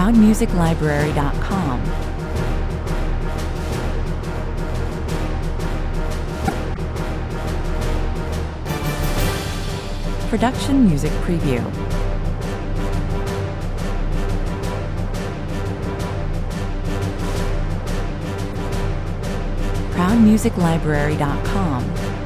ProudMusicLibrary.com. Production Music Preview. ProudMusicLibrary.com.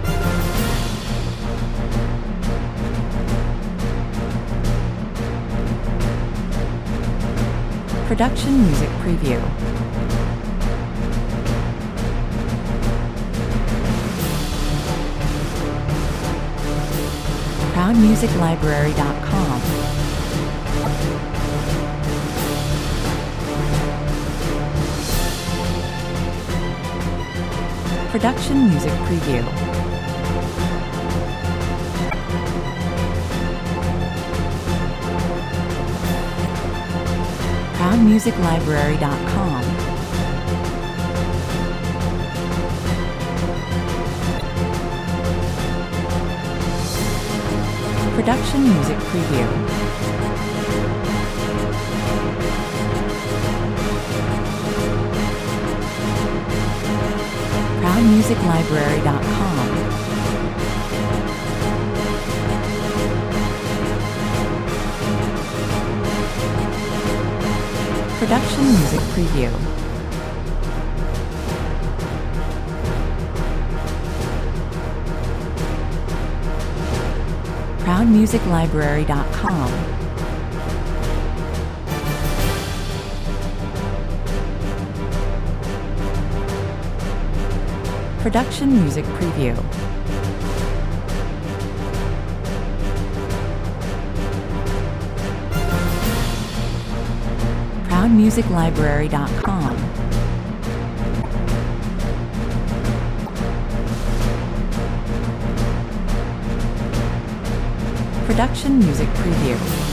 Production Music Preview. ProudMusicLibrary.com. Production Music Preview. ProudMusicLibrary.com. Production Music Preview. ProudMusicLibrary.com. Production Music Preview. ProudMusicLibrary.com. Production Music Preview. ProudMusicLibrary.com. Production Music Preview.